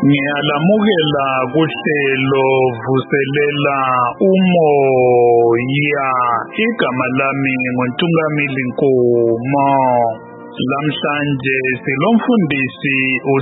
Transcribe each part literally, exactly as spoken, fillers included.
Ngiyalamukela kuhlelo vuselela umoya. Igama lami nguNtungamili Nkomo. Lamhlanje silomfundisi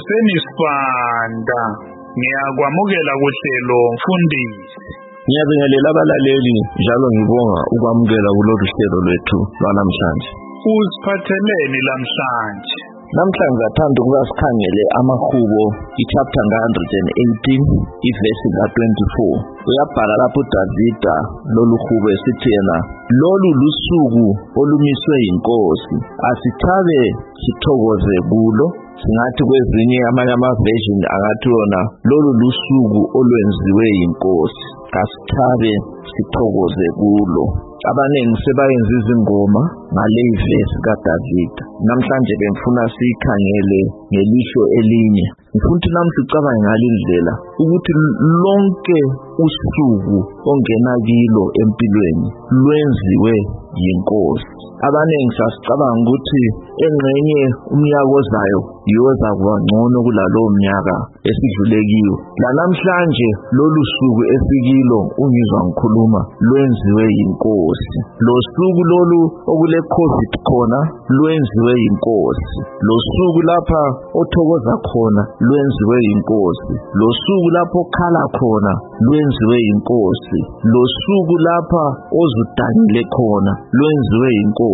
uSenisifanda. Ngiyakwamukela kuhlelo mfundisi. Ngiyabingelela abalaleli njalo ngibonga ukwamukela kulolu hlelo lwethu lwanamhlanje. Usiphatheleni lamhlanje? Namhlanje athanda ukuba sikhangele amahubo ichapter one hundred eighteen ivesi ka-twenty-four. Uyabhala lapho uDavida lolu hubo esithi yena, lolu lusuku olumiswe yinkosi, asithabe sithokoze kulo. Singathi kwezinye amanye ama-version angathi yona lolu lusuku olwenziwe yinkosi, asithabe sithokoze kulo. Abaningi sebayenza izingoma ngale ivesi kaDavida. Namhlanje bengifuna sikhangele ngelihlo elinye. Ngifuna ukuthi namhla ucabange ngale indlela ukuthi lonke usuku ongena kilo empilweni lwenziwe yinkosi. Abaningi sasicabanga ukuthi engxenye umnyaka ozayo yiwo ozakuba ngcono kulalowo mnyaka esidlule kiwo. Namhlanje lolu suku esikilo ungizwa ngikhuluma lwenziwe yinkosi. Lo suku lolu okule COVID khona lwenziwe yinkosi. Lo suku lapha othokoza khona lwenziwe yinkosi. Lo suku lapho okhala khona lwenziwe yinkosi. Lo suku lapha ozudanile khona lwenziwe yinkosi.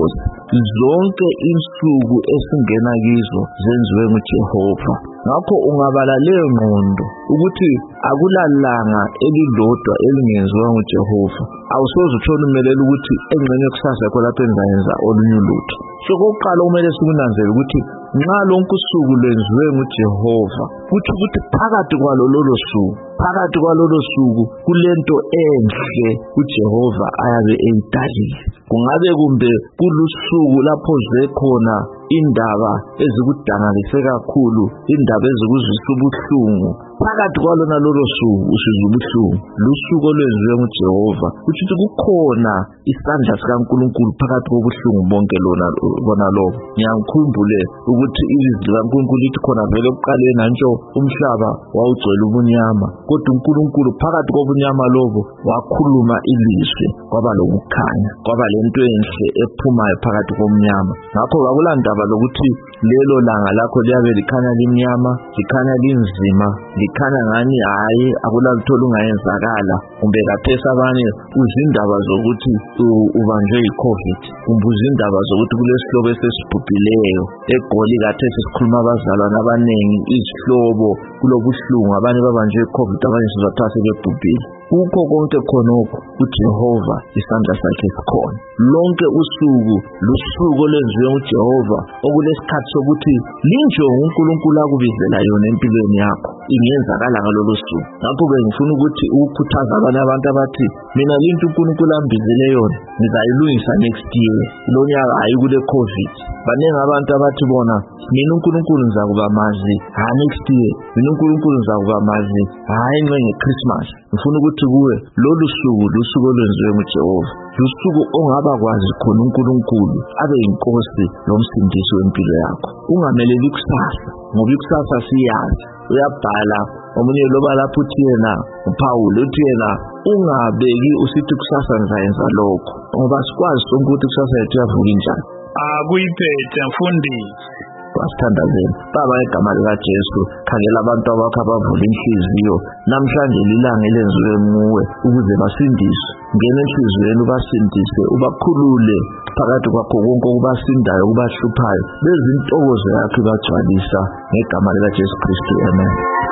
Zonke insuku esingena kizo zenziwe nguJehova. Ngakho ungabala leyo ngqondo ukuthi akulalanga elilodwa elingenziwa nguJehova, awusoze uthole umelela ukuthi engxenye kusasa yakho lapho enzayenza olunye ulutho. So kokuqala kumele sikunanzele ukuthi nxa lonke usuku lwenziwe nguJehova, kuthi ukuthi phakathi kwalo lolo suku, phakathi kwalolo suku kulento enhle uJehova ayabe eyidalile. Kungabe kumbe kulusuku lapho zwe khona indaba ezikudangalise kakhulu, indaba ezikuzwisa ubuhlungu, phakathi kwalona lolo suku usizwa ubuhlungu, lusuku olwenziwe nguJehova. Kuthi kukhona isandla sikaNkulunkulu phakathi kobuhlungu bonke lona bona lobo. Ngiyakhumbule ukuthi ilizwi likaNkulunkulu lithi khona vele ekuqaleni nantsho umhlaba wawugcwele ubunyama, kodwa uNkulunkulu phakathi kobunyama lobo wakhuluma ilizwi, kwaba lokukhanya, kwaba lento enhle ephumayo phakathi komnyama. Ngakho akulandaba lokuthi lelo langa lakho liyabe likhanya limnyama, likhanya linzima, likhanya ngani hayi akulalutho lungayenzakala, kumbe kathesi abanye uzindaba zokuthi ubanjwe yi-COVID, kumbe uzindaba zokuthi kulesihloko esesibhubhileyo eGoli kathesi sikhuluma abazalwane abanengi, izihlobo kulobuhlungu, abanye babanjwe yi-COVID, abanye sizathiwa sebebhubhile. Kukho konke khonokho uJehova isandla sakhe sikhona. Lonke usuku lusuku olwenziwe nguJehova, okulesikhathi sokuthi linjongo uNkulunkulu akubizela yona empilweni yakho ingenzakala ngalolo suku. Ngakho bengifuna ukuthi ukukhuthaza abanye abantu abathi mina linto uNkulunkulu ambizele yona ngizayilungisa next year, lo nyaka hayi kule COVID. Baningi abantu abathi bona mina uNkulunkulu ngizakuba mazi ha next year, mina uNkulunkulu ngizakuba mazi hayi ngeChristmas. Ngifuna ukuthi kuwe lolu suku lusuku olwenziwe nguJehova, lusuku ongaba kwazi khona uNkulunkulu abe yinkosi lomsindisi wempilo yakho. Ungameleli kusasa ngoba ikusasa siyazi. Uyabhala omunye loba lapho uthi yena uPaul uthi yena ungabeki usithi kusasa ngizayenza lokho, ngoba sikwazi sonke ukuthi kusasa yethu yavuka njani. Akuyiphethe mfundisi. Asithandazeni Baba egama likaJesu, khangela abantu abakho abavula inhliziyo namhlanje lilanga elenziwe nguwe ukuze basindiswe. Ngena enhliziyweni ubasindise, ubakhulule phakathi kwakho konke okubasindayo okubahluphayo, bezintokozo yakho ibagcwalisa ngegama likaJesu Kristu, amen.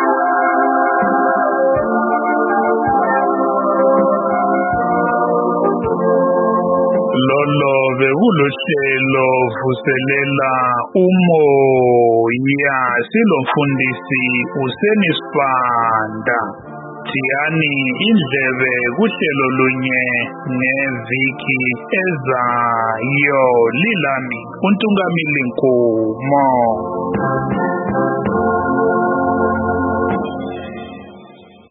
Lolo bekulohlelo vuselela umoya, silomfundisi uSenisifanda. Thiyani indlebe kuhlelo lunye neviki ezayo. Lilami uNtungamili Nkomo.